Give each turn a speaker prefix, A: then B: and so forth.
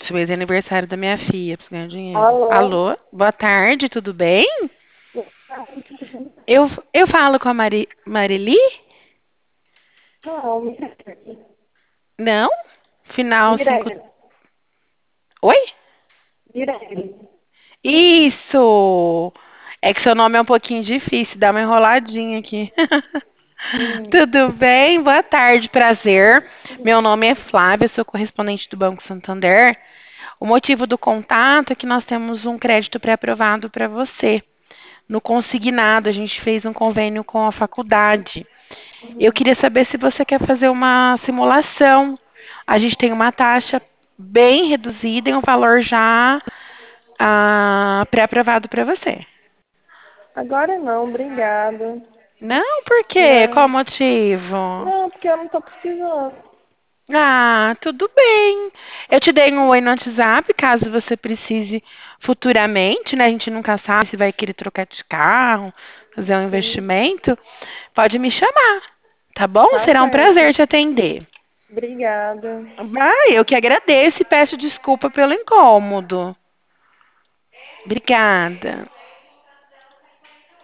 A: Esse mês é aniversário da minha filha, preciso ganhar dinheiro.
B: Alô?
A: Alô? Boa tarde, tudo bem?
B: Não,
A: Eu falo com a Marili? Não? Final 5.
B: Mirelle.
A: Oi?
B: Mirelle.
A: Isso! É que seu nome é um pouquinho difícil, dá uma enroladinha aqui.
B: Hum,
A: Tudo bem? Boa tarde, prazer. Meu nome é Flávia, sou correspondente do Banco Santander. O motivo do contato é que nós temos um crédito pré-aprovado para você. No consignado, a gente fez um convênio com a faculdade. Eu
B: uhum.
A: queria saber se você quer fazer uma simulação. A gente tem uma taxa bem reduzida e um valor já pré-aprovado para você.
B: Agora não, obrigada.
A: Não, por quê? Qual o
B: Não,
A: motivo?
B: não, porque eu não tô precisando.
A: Ah, tudo bem. Eu te dei um oi no WhatsApp, caso você precise futuramente, né? A gente nunca sabe se vai querer trocar de carro, fazer um
B: Sim,
A: investimento. Pode me chamar, tá bom?
B: tá
A: Será um
B: certo.
A: prazer te atender.
B: Obrigada.
A: Ah, eu que agradeço e peço desculpa pelo incômodo. Obrigada.